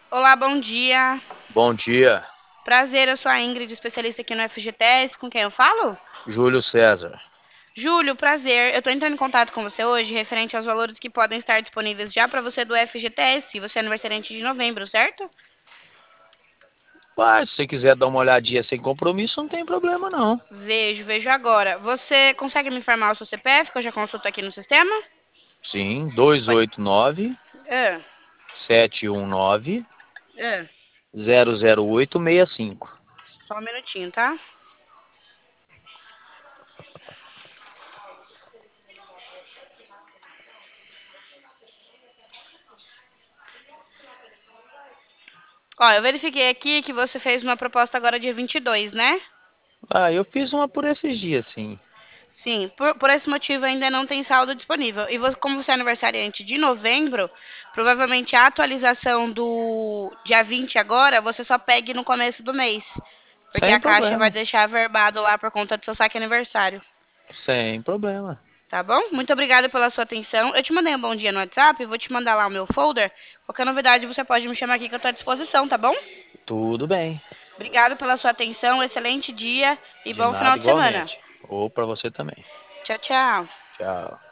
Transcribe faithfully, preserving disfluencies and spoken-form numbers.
Olá, bom dia. Bom dia, Prazer, eu sou a Ingrid, especialista aqui no F G T S. Com quem eu falo? Júlio César. Júlio, prazer. Eu estou entrando em contato com você hoje referente aos valores que podem estar disponíveis já para você do F G T S. Você é aniversariante de novembro, certo? Mas se você quiser dar uma olhadinha sem compromisso, não tem problema não. Vejo, vejo agora. Você consegue me informar o seu C P F, que eu já consulto aqui no sistema? Sim, dois Pode. oito nove, Ah, sete um nove, ah. zero zero oito seis cinco. Só um minutinho, tá? Ó, eu verifiquei aqui que você fez uma proposta agora dia vinte e dois, né? Ah, eu fiz uma por esses dias, sim. Sim, por, por esse motivo ainda não tem saldo disponível. E você, como você é aniversariante de novembro, provavelmente a atualização do dia vinte agora, você só pegue no começo do mês. Porque Sem a Caixa vai problema, deixar averbado lá por conta do seu saque aniversário. sem problema. Tá bom? Muito obrigada pela sua atenção. Eu te mandei um bom dia no WhatsApp, vou te mandar lá o meu folder. Qualquer novidade você pode me chamar aqui que eu estou à disposição, tá bom? Tudo bem. Obrigada pela sua atenção, excelente dia e De bom final nada, de semana. igualmente. Ou para você também. Tchau, tchau. Tchau.